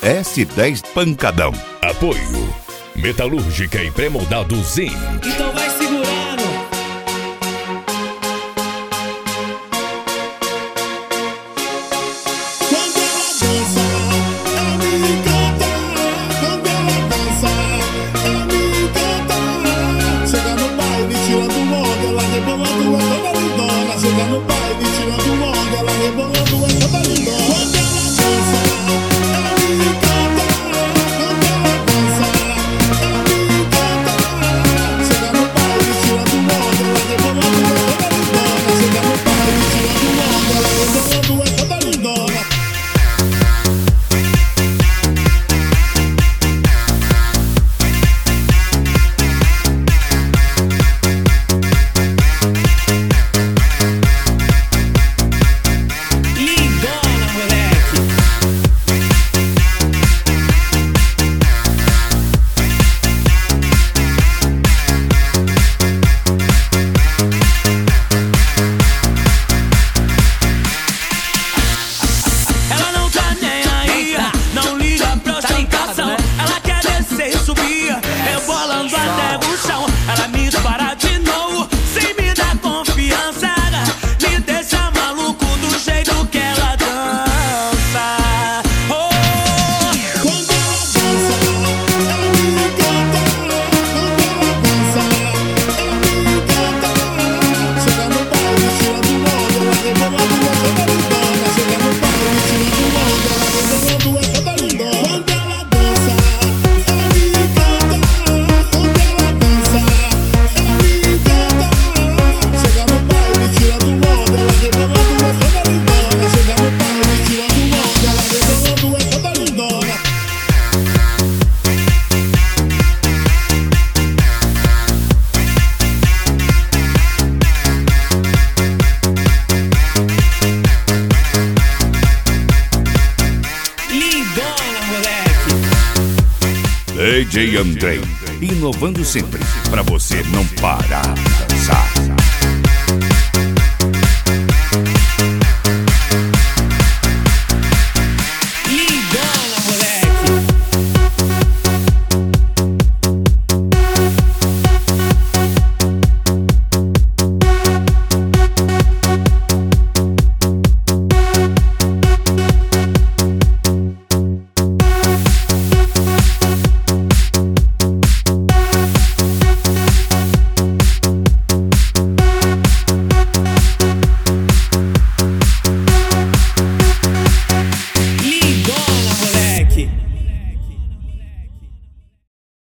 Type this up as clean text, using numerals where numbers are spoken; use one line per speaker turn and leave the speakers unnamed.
S10 Pancadão.
Apoio Metalúrgica e Pré-Moldado Zen.
Então vai segurando.
Quando ela dança, ela me encanta. Quando ela dança, ela me encanta. Chega no baile, tirando onda, ela rebolando, é toda lindona. Chega no baile, tirando onda, ela rebolando, é toda lindona. Quando ela dança, ela me encanta. Quando ela dança, ela me encanta. Chega no baile, tirando onda, ela rebolando, é toda lindona. Chega no baile, tirando onda, ela rebolando, é toda lindona.
Lindona, moleque. Ela não tá nem aí, não liga pra ostentação. Ela quer descer e subir, rebolando até o chão. Ela me dispara de novo, sem me dar confiança. Me deixa maluco do jeito que ela dança. Oh,
Quando ela dança, ela me encanta. Quando ela dança, ela me encanta. Chega no baile, tirando onda, ela rebolando, é toda lindona. Chega no baile, tirando onda, ela rebolando, é toda lindona. Quando ela dança, ela me encanta. Quando ela dança, ela me encanta. Chega no baile, tirando onda, ela rebolando, é toda lindona. Chega no baile, tirando onda, ela rebolando, é toda lindona.
lindona, moleque.
DJ Andrei, inovando sempre, pra você não parar de dançar.